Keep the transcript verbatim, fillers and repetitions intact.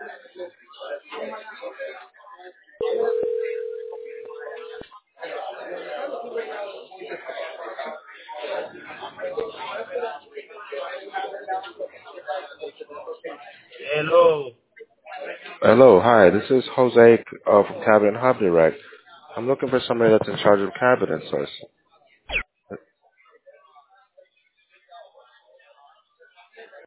Hello. Hello, hi. This is Jose uh, from Cabin and Hobby Rack. I'm looking for somebody that's in charge of cabinets or